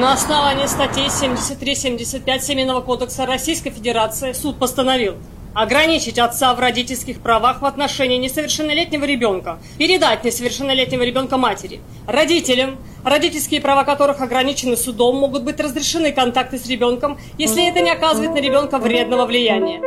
На основании статей 73-75 Семейного кодекса Российской Федерации суд постановил ограничить отца в родительских правах в отношении несовершеннолетнего ребенка, передать несовершеннолетнего ребенка матери. Родителям, родительские права которых ограничены судом, могут быть разрешены контакты с ребенком, если это не оказывает на ребенка вредного влияния.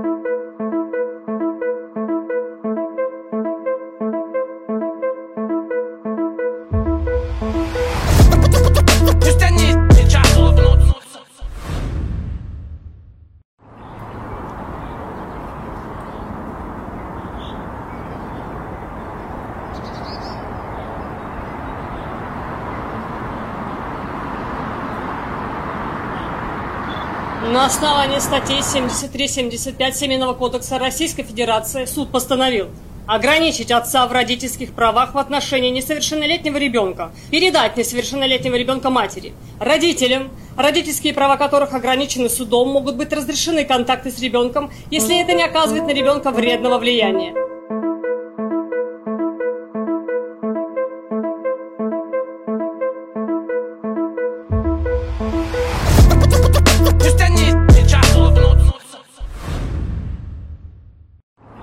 На основании статей 73-75 Семейного кодекса Российской Федерации суд постановил ограничить отца в родительских правах в отношении несовершеннолетнего ребенка, передать несовершеннолетнего ребенка матери. Родителям, родительские права которых ограничены судом, могут быть разрешены контакты с ребенком, если это не оказывает на ребенка вредного влияния.